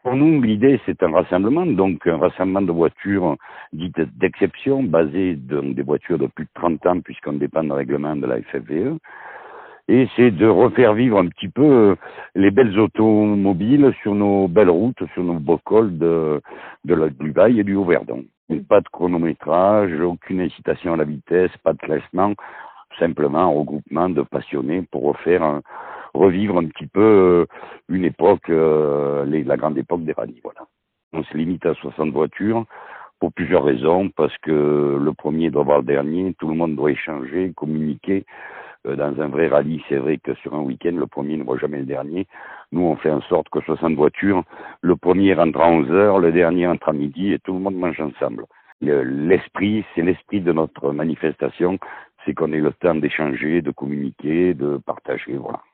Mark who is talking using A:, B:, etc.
A: Pour nous, l'idée, c'est un rassemblement, donc un rassemblement de voitures dites d'exception, basées des voitures de plus de 30 ans, puisqu'on dépend du règlement de la FFVE. Et c'est de refaire vivre un petit peu les belles automobiles sur nos belles routes, sur nos beaux cols du Bail et du Haut-Verdon. Pas de chronométrage, aucune incitation à la vitesse, pas de classement, simplement un regroupement de passionnés pour revivre un petit peu une époque, la grande époque des rallyes. Voilà. On se limite à 60 voitures pour plusieurs raisons, parce que le premier doit voir le dernier, tout le monde doit échanger, communiquer. Dans un vrai rallye, c'est vrai que sur un week-end, le premier ne voit jamais le dernier. Nous, on fait en sorte que 60 voitures, le premier rentre à 11 heures, le dernier entre à midi et tout le monde mange ensemble. L'esprit, c'est l'esprit de notre manifestation, c'est qu'on ait le temps d'échanger, de communiquer, de partager, voilà.